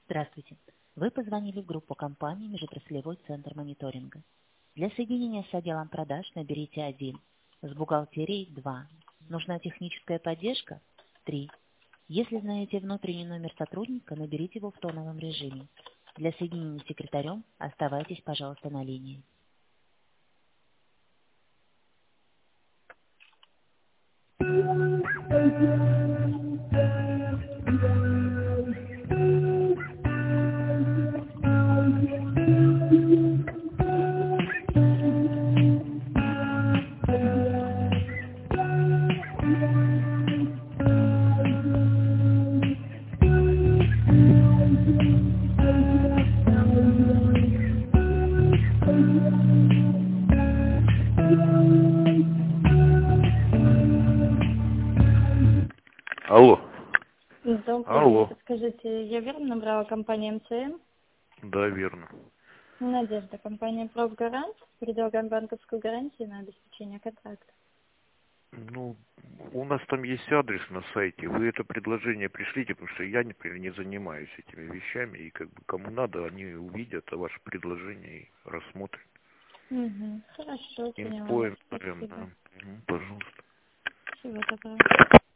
Здравствуйте. Вы позвонили в группу компании «Межотраслевой центр мониторинга». Для соединения с отделом продаж наберите 1, с бухгалтерией 2. Нужна техническая поддержка? 3. Если знаете внутренний номер сотрудника, наберите его в тоновом режиме. Для соединения с секретарем оставайтесь, пожалуйста, на линии. Алло. Добрый день. Алло. Подскажите, я верно набрала компанию МЦМ? Да, верно. Надежда, компания «Профгарант». Предлагаем банковскую гарантию на обеспечение контракта. Ну, у нас там есть адрес на сайте. Вы это предложение пришлите, потому что я, например, не занимаюсь этими вещами. И как бы кому надо, они увидят ваше предложение и рассмотрят. Угу. Хорошо, поняла вас. Инфо, наверное, Спасибо. да. Пожалуйста. Всего доброго.